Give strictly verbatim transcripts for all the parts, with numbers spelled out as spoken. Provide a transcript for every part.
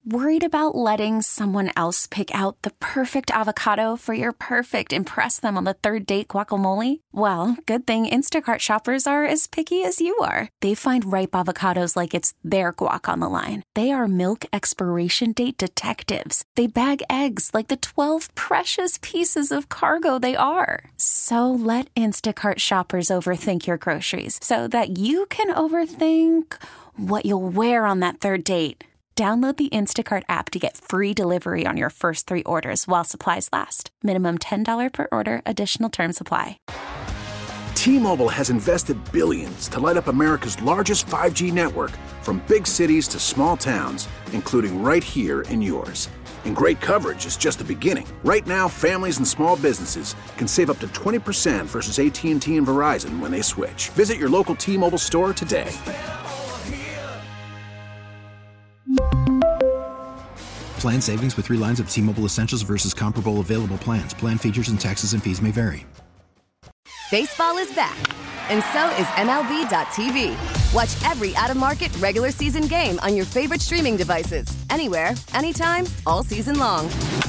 Worried about letting someone else pick out the perfect avocado for your perfect impress them on the third date guacamole? Well, good thing Instacart shoppers are as picky as you are. They find ripe avocados like it's their guac on the line. They are milk expiration date detectives. They bag eggs like the twelve precious pieces of cargo they are. So let Instacart shoppers overthink your groceries so that you can overthink what you'll wear on that third date. Download the Instacart app to get free delivery on your first three orders while supplies last. Minimum ten dollars per order. Additional terms apply. T-Mobile has invested billions to light up America's largest five G network, from big cities to small towns, including right here in yours. And great coverage is just the beginning. Right now, families and small businesses can save up to twenty percent versus A T and T and Verizon when they switch. Visit your local T-Mobile store today. Plan savings with three lines of T-Mobile Essentials versus comparable available plans. Plan features and taxes and fees may vary. Baseball is back, and so is M L B dot T V. Watch every out-of-market regular season game on your favorite streaming devices, anywhere, anytime, all season long.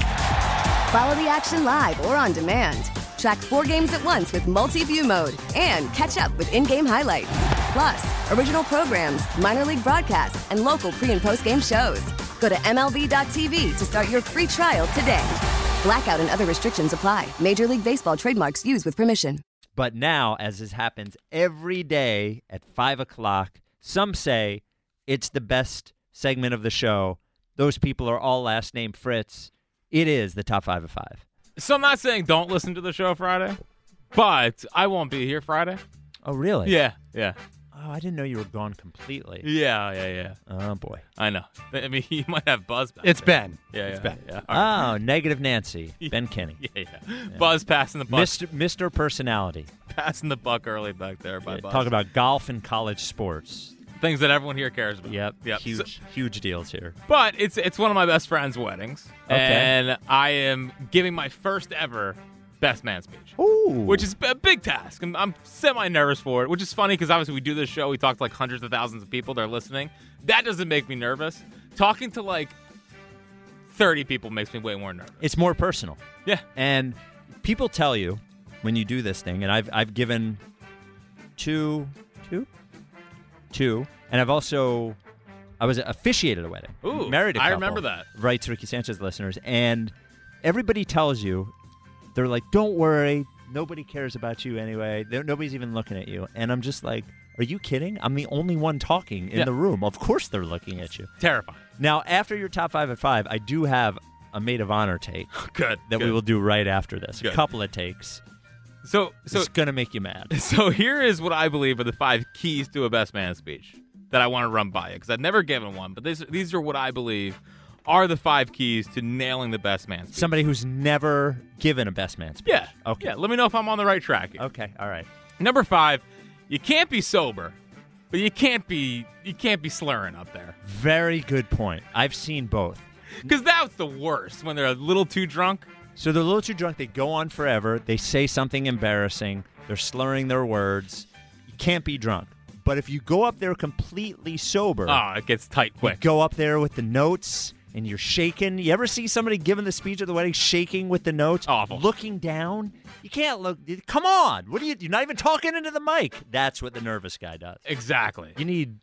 Follow the action live or on demand. Track four games at once with multi-view mode and catch up with in-game highlights. Plus, original programs, minor league broadcasts, and local pre- and post-game shows. Go to M L B dot T V to start your free trial today. Blackout and other restrictions apply. Major League Baseball trademarks used with permission. But now, as this happens every day at five o'clock, some say it's the best segment of the show. Those people are all last name Fritz. It is the top five of five. So I'm not saying don't listen to the show Friday, but I won't be here Friday. Oh, really? Yeah, yeah. Oh, I didn't know you were gone completely. Yeah, yeah, yeah. Oh, boy. I know. I mean, you might have Buzz back It's there. Ben. Yeah, yeah. It's Ben. Yeah. Oh, Negative Nancy. Ben Kinney. Yeah, yeah, yeah. Buzz passing the buck. Mister Mister Personality. Passing the buck early back there by Yeah, Buzz. talk about golf and college sports. Things that everyone here cares about. Yep. Yep. Huge, So, huge deals here. but it's it's one of my best friend's weddings. Okay. And I am giving my first ever best man speech. Ooh. Which is a big task. I'm, I'm semi-nervous for it, which is funny because obviously we do this show. We talk to like hundreds of thousands of people that are listening. That doesn't make me nervous. Talking to like thirty people makes me way more nervous. It's more personal. Yeah. And people tell you when you do this thing, and I've I've given two, two, two, and I've also, I was officiated a wedding. Ooh, married a I couple. remember that. Right to Ricky Sanchez listeners. And everybody tells you, they're like, don't worry, nobody cares about you anyway. They're, nobody's even looking at you. And I'm just like, are you kidding? I'm the only one talking in Yeah. the room. Of course they're looking at you. Terrifying. Now, after your top five at five, I do have a maid of honor take Good. that good. we will do right after this. Good. A couple of takes. So, so, It's going to make you mad. so here is what I believe are the five keys to a best man speech that I want to run by you because I've never given one, but this, these are what I believe are the five keys to nailing the best man speech. Somebody who's never given a best man speech. Yeah. Okay. Yeah. Let me know if I'm on the right track here. Okay. All right. Number five, you can't be sober, but you can't be you can't be slurring up there Very good point. I've seen both. because that's the worst when they're a little too drunk. So they're a little too drunk. They go on forever. They say something embarrassing. They're slurring their words. You can't be drunk. But if you go up there completely sober, Oh, it gets tight you quick. go up there with the notes and you're shaking. You ever see somebody giving the speech at the wedding shaking with the notes? Awful. Looking down? You can't look. Come on. What are you? You're not even talking into the mic. That's what the nervous guy does. Exactly. You need.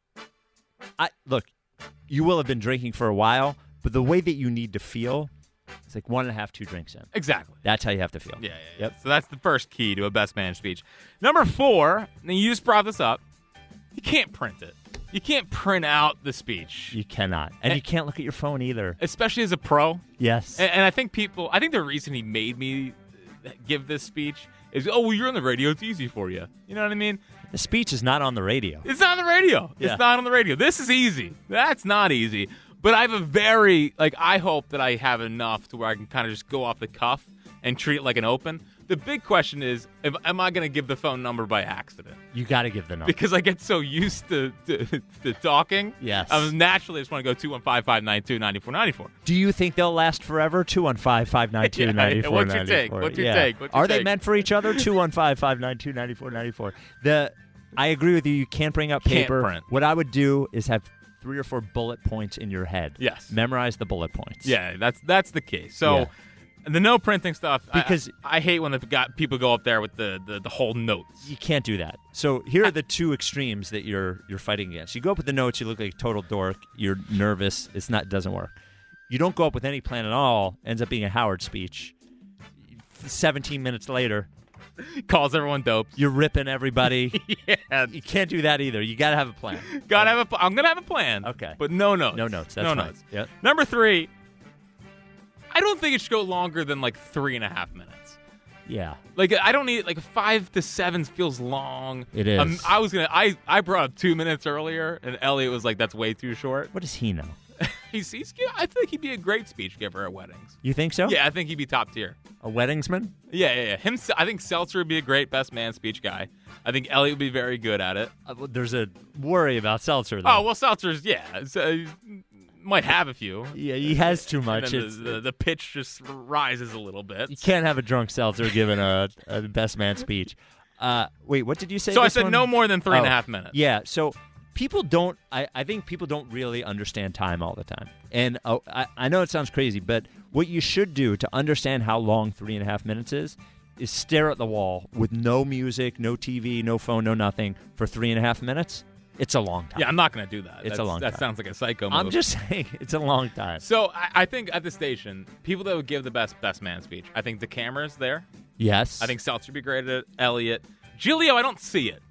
I look. You will have been drinking for a while, but the way that you need to feel, it's like one and a half, two drinks in. Exactly. That's how you have to feel. Yeah, yeah, yeah. Yep. So that's the first key to a best man speech. Number four, and you just brought this up, you can't print it. You can't print out the speech, You cannot, and, And- you can't look at your phone either. especially as a pro. Yes. And, and I think people, I think the reason he made me give this speech is, oh, well, you're on the radio. It's easy for you. You know what I mean? The speech is not on the radio. It's not on the radio. Yeah. It's not on the radio. This is easy. That's not easy. But I have a very, like, I hope that I have enough to where I can kind of just go off the cuff and treat it like an open. The big question is, if, am I going to give the phone number by accident? You got to give the number. Because I get so used to, to, to talking. Yes. I naturally just want to go two one five, five nine two, nine four nine four. Do you think they'll last forever? two one five, five nine two, nine four nine four. What's your take? What's your Yeah. take? What's your Are they take? meant for each other? two one five, five nine two, nine four nine four. The I agree with you. You can't bring up Can't paper. print. What I would do is have three or four bullet points in your head. Yes. Memorize the bullet points. Yeah, that's that's the key. So. Yeah. The no printing stuff, because I, I hate when the got people go up there with the, the, the whole notes. You can't do that. So here are the two extremes that you're you're fighting against. You go up with the notes, you look like a total dork, you're nervous, it's not doesn't work. You don't go up with any plan at all, ends up being a Howard speech. seventeen minutes later, calls everyone dope. You're ripping everybody. Yeah. You can't do that either. You got to have a plan. Got to have a pl- I'm going to have a plan. Okay. But no notes. No notes. That's no fine. notes. Yep. Number three, I don't think it should go longer than like three and a half minutes. Yeah. Like I don't need like five to seven feels long. It is. Um, I was gonna. I I brought up two minutes earlier, and Elliot was like, "That's way too short." What does he know? he's he's. I think he'd be a great speech giver at weddings. You think so? Yeah, I think he'd be top tier. A weddingsman? Yeah, yeah, yeah. Him. I think Seltzer would be a great best man speech guy. I think Elliot would be very good at it. Uh, there's a worry about Seltzer, though. Oh well, Seltzer's yeah. So, might have a few. Yeah, he has too much. And then the, the, the pitch just rises a little bit. You can't have a drunk Seltzer giving a, a best man speech. Uh, wait, what did you say? So I this said one? no more than three oh, and a half minutes. Yeah, so people don't, I, I think people don't really understand time all the time. And uh, I, I know it sounds crazy, but what you should do to understand how long three and a half minutes is, is stare at the wall with no music, no T V, no phone, no nothing for three and a half minutes. It's a long time. Yeah, I'm not going to do that. It's That's, a long that time. That sounds like a psycho move. I'm just saying, it's a long time. So I, I think at the station, people that would give the best best man speech, I think the camera's there. Yes. I think Seltzer would be great at it. Elliot. Giglio, I don't see it.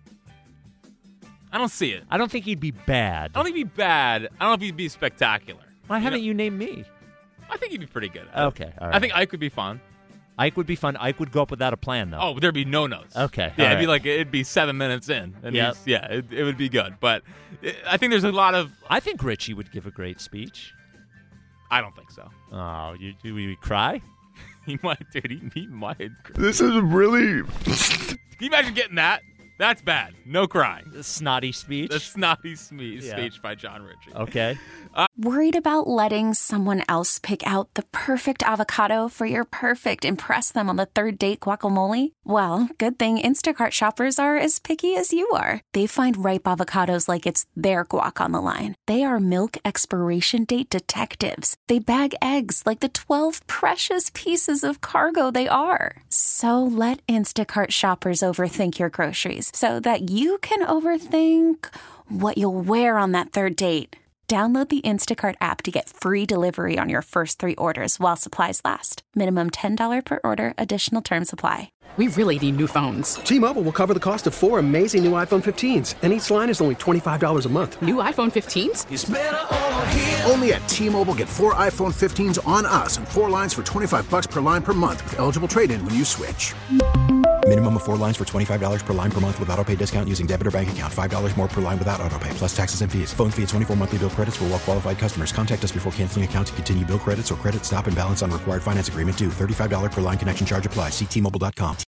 I don't see it. I don't think he'd be bad. I don't think he'd be bad. I don't know if he'd be spectacular. Why haven't know? you named me? I think he'd be pretty good at it. Okay, all right. I think Ike would be fun. Ike would be fun. Ike would go up without a plan, though. Oh, there'd be no notes. Okay. Yeah, all it'd be right. like it'd be seven minutes in. And Yep. he's- yeah, it, it would be good. But it, I think there's a lot of. I think Richie would give a great speech. I don't think so. Oh, you do we cry? He might, dude. He, he might. This is really. Can you imagine getting that? That's bad. No crying. The snotty speech. The snotty sme- Yeah. speech by John Ritchie. Okay. Worried about letting someone else pick out the perfect avocado for your perfect impress them on the third date guacamole? Well, good thing Instacart shoppers are as picky as you are. They find ripe avocados like it's their guac on the line. They are milk expiration date detectives. They bag eggs like the twelve precious pieces of cargo they are. So let Instacart shoppers overthink your groceries so that you can overthink what you'll wear on that third date. Download the Instacart app to get free delivery on your first three orders while supplies last. Minimum ten dollars per order. Additional terms apply. We really need new phones. T-Mobile will cover the cost of four amazing new iPhone fifteens, and each line is only twenty-five dollars a month. New iPhone fifteens? It's better over here. Only at T-Mobile, get four iPhone fifteens on us and four lines for twenty-five dollars per line per month with eligible trade-in when you switch. Minimum of four lines for twenty-five dollars per line per month with autopay discount using debit or bank account. five dollars more per line without autopay, plus taxes and fees. Phone fee at twenty-four monthly bill credits for well-qualified customers. Contact us before canceling account to continue bill credits or credit stop and balance on required finance agreement due. thirty-five dollars per line connection charge applies. See T Mobile dot com.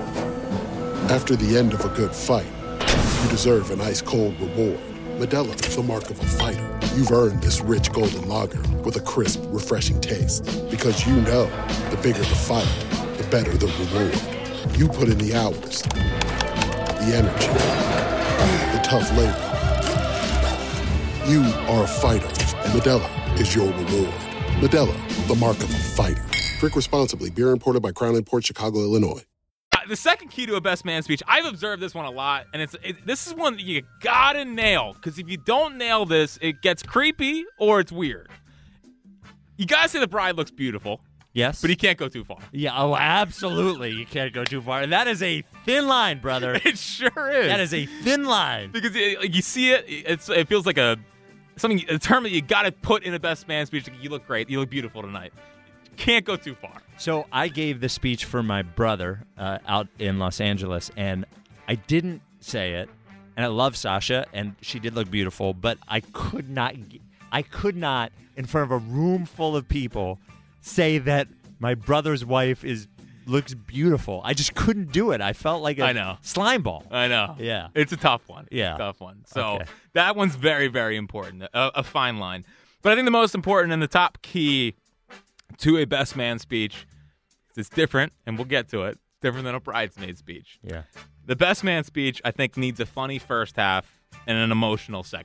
After the end of a good fight, you deserve an ice-cold reward. Modelo is the mark of a fighter. You've earned this rich golden lager with a crisp, refreshing taste. Because you know, the bigger the fight, the better the reward. You put in the hours, the energy, the tough labor. You are a fighter, and Modelo is your reward. Modelo, the mark of a fighter. Drink responsibly. Beer imported by Crown Imports, Chicago, Illinois. Uh, the second key to a best man speech, I've observed this one a lot, and it's it, this is one that you gotta nail, because if you don't nail this, it gets creepy or it's weird. You gotta say the bride looks beautiful. Yes. But he can't go too far. Yeah, oh, absolutely. You can't go too far. And that is a thin line, brother. It sure is. That is a thin line. Because it, like, you see it, it's it feels like a something a term that you got to put in a best man speech. Like, you look great. You look beautiful tonight. Can't go too far. So I gave the speech for my brother uh, out in Los Angeles, and I didn't say it. And I love Sasha, and she did look beautiful, but I could not, I could not, in front of a room full of people, say that my brother's wife is looks beautiful. I just couldn't do it. I felt like a I know. slime ball. I know. Yeah. It's a tough one. Yeah. It's a tough one. So Okay. that one's very, very important. A, a fine line. But I think the most important and the top key to a best man speech, it's different, and we'll get to it, different than a bridesmaid speech. Yeah. The best man speech, I think, needs a funny first half and an emotional second half.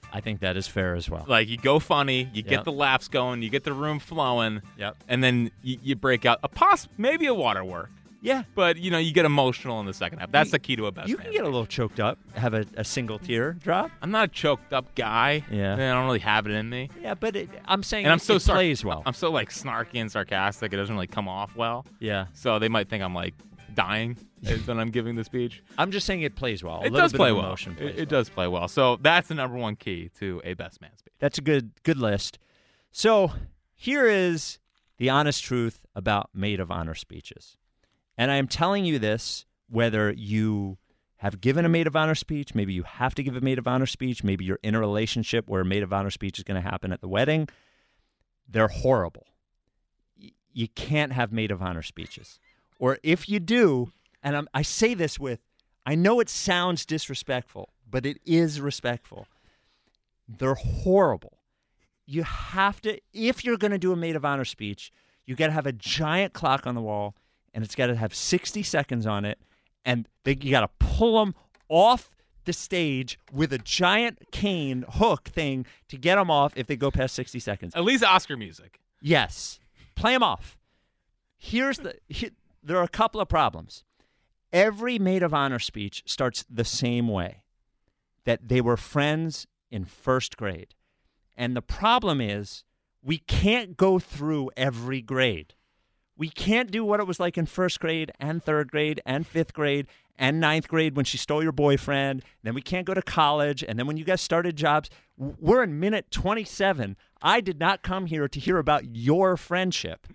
I think that is fair as well. Like, you go funny, you Yep. get the laughs going, you get the room flowing, Yep. and then you, you break out a poss, maybe a waterwork. Yeah. But, you know, you get emotional in the second half. That's the key to a best You man can get a speech. little choked up, have a, a single tear drop. I'm not a choked up guy. Yeah. I don't really have it in me. Yeah, but it, I'm saying And I'm it, so it sar- plays well. I'm so, like, snarky and sarcastic. It doesn't really come off well. Yeah. So they might think I'm, like, dying when I'm giving the speech. I'm just saying it plays well. A It little does bit play of well. emotion It, plays it well. does play well. So that's the number one key to a best man speech. That's a good good list. So here is the honest truth about maid of honor speeches. And I am telling you this whether you have given a maid of honor speech, maybe you have to give a maid of honor speech, maybe you're in a relationship where a maid of honor speech is going to happen at the wedding. They're horrible. Y- You can't have maid of honor speeches. Or if you do, and I'm, I say this with, I know it sounds disrespectful, but it is respectful. They're horrible. You have to, if you're going to do a maid of honor speech, you got to have a giant clock on the wall, and it's got to have sixty seconds on it, and they, you got to pull them off the stage with a giant cane hook thing to get them off if they go past sixty seconds. At least Oscar music. Yes. Play them off. Here's the, he, there are a couple of problems. Every maid of honor speech starts the same way, that they were friends in first grade. And the problem is we can't go through every grade. We can't do what it was like in first grade and third grade and fifth grade and ninth grade when she stole your boyfriend. Then we can't go to college. And then when you guys started jobs, we're in minute twenty-seven. I did not come here to hear about your friendship.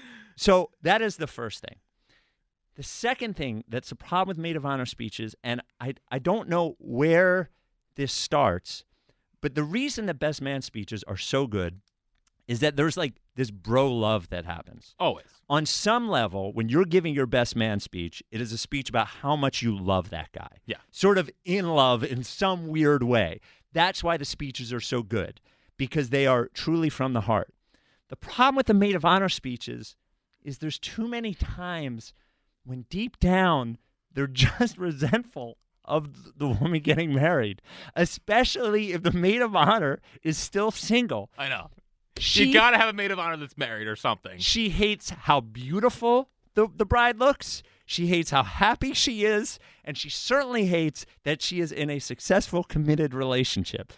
So that is the first thing. The second thing that's the problem with maid of honor speeches, and I, I don't know where this starts, but the reason that best man speeches are so good is that there's like this bro love that happens. Always. On some level, when you're giving your best man speech, it is a speech about how much you love that guy. Yeah. Sort of in love in some weird way. That's why the speeches are so good, because they are truly from the heart. The problem with the maid of honor speeches is there's too many times when deep down they're just resentful of the woman getting married, especially if the maid of honor is still single. I know. She, you got to have a maid of honor that's married or something. She hates how beautiful the, the bride looks. She hates how happy she is. And she certainly hates that she is in a successful, committed relationship.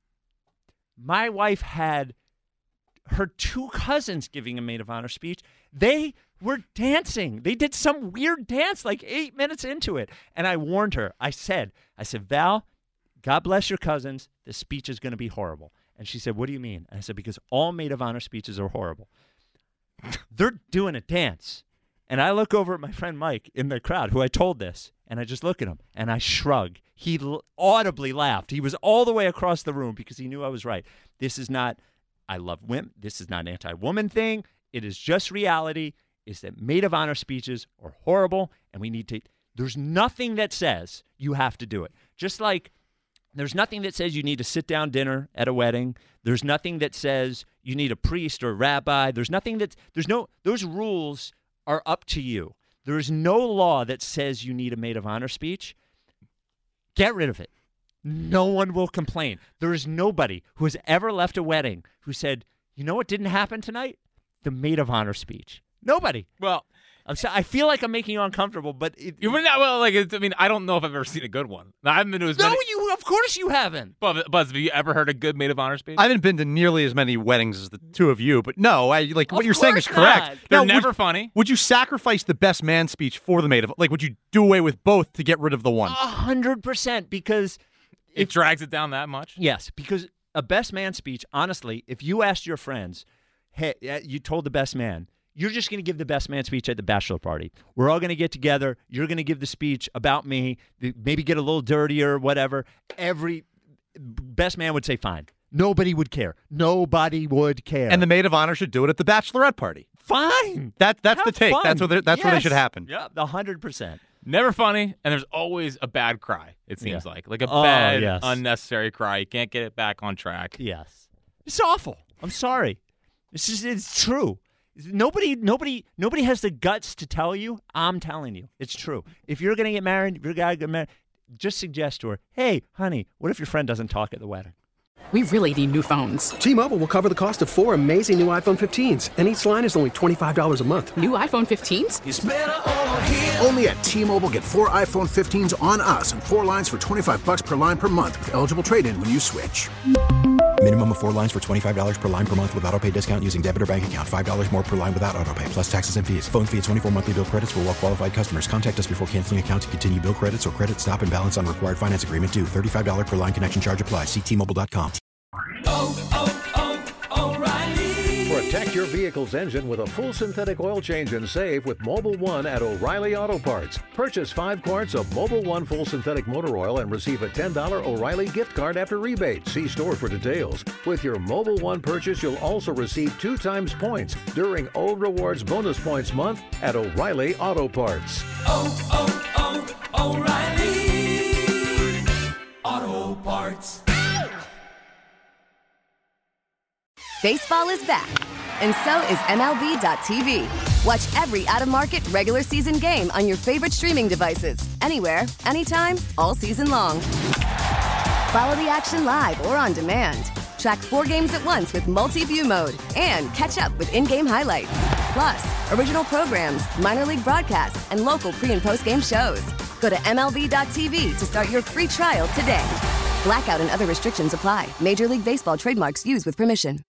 My wife had her two cousins giving a maid of honor speech. They were dancing. They did some weird dance like eight minutes into it. And I warned her. I said, I said, Val, God bless your cousins. This speech is going to be horrible. And she said, what do you mean? And I said, because all maid of honor speeches are horrible. They're doing a dance. And I look over at my friend Mike in the crowd, who I told this, and I just look at him, and I shrug. He l- audibly laughed. He was all the way across the room because he knew I was right. This is not, I love women. This is not an anti-woman thing. It is just reality, is that maid of honor speeches are horrible, and we need to, there's nothing that says you have to do it. Just like there's nothing that says you need a sit-down dinner at a wedding. There's nothing that says you need a priest or a rabbi. There's nothing that, there's no, those rules are up to you. There is no law that says you need a maid of honor speech. Get rid of it. No one will complain. There is nobody who has ever left a wedding who said, you know what didn't happen tonight? The maid of honor speech. Nobody. Well, I'm so, I feel like I'm making you uncomfortable, but it, you were not well. Like it's, I mean, I don't know if I've ever seen a good one. I haven't been to as no, many. you of course you haven't. Buzz, Buzz, have you ever heard a good maid of honor speech? I haven't been to nearly as many weddings as the two of you, but no, I like what Of you're saying is course correct. not. They're Now, never would, funny. Would you sacrifice the best man speech for the maid of like? Would you do away with both to get rid of the one? A hundred percent, because It drags it down that much. yes, because a best man speech. Honestly, if you asked your friends, hey, uh, you told the best man, you're just going to give the best man speech at the bachelor party. We're all going to get together. You're going to give the speech about me. Maybe get a little dirtier, whatever. Every best man would say, fine. Nobody would care. Nobody would care. And the maid of honor should do it at the bachelorette party. fine. That that's Have the take. fun. That's what that's where they Yes. should happen. Yeah, a hundred percent. Never funny, and there's always a bad cry, it seems Yeah. like. Like a Oh, bad, yes. unnecessary cry. You can't get it back on track. Yes. It's awful. I'm sorry. It's just it's true. Nobody nobody nobody has the guts to tell you. I'm telling you. It's true. If you're gonna get married, if you're gonna get married, just suggest to her, hey, honey, what if your friend doesn't talk at the wedding? We really need new phones. T-Mobile will cover the cost of four amazing new iPhone fifteens, and each line is only twenty-five dollars a month. New iPhone fifteens? It's better over here. Only at T-Mobile, get four iPhone fifteens on us and four lines for twenty-five bucks per line per month with eligible trade-in when you switch. Minimum of four lines for twenty-five dollars per line per month with autopay discount using debit or bank account. five dollars more per line without autopay, plus taxes and fees. Phone fee at twenty-four monthly bill credits for well-qualified customers. Contact us before canceling account to continue bill credits or credit stop and balance on required finance agreement due. thirty-five dollars per line connection charge applies. See T Mobile dot com. Oh, oh, oh, O'Reilly. Protect your vehicle's engine with a full synthetic oil change and save with Mobile One at O'Reilly Auto Parts. Purchase five quarts of Mobile One full synthetic motor oil and receive a ten dollars O'Reilly gift card after rebate. See store for details. With your Mobile One purchase, you'll also receive two times points during O Rewards Bonus Points Month at O'Reilly Auto Parts. Oh, oh, oh, O'Reilly Auto Parts. Baseball is back, and so is M L B dot T V. Watch every out-of-market regular season game on your favorite streaming devices, anywhere, anytime, all season long. Follow the action live or on demand. Track four games at once with multi-view mode and catch up with in-game highlights. Plus, original programs, minor league broadcasts, and local pre- and post-game shows. Go to M L B dot T V to start your free trial today. Blackout and other restrictions apply. Major League Baseball trademarks used with permission.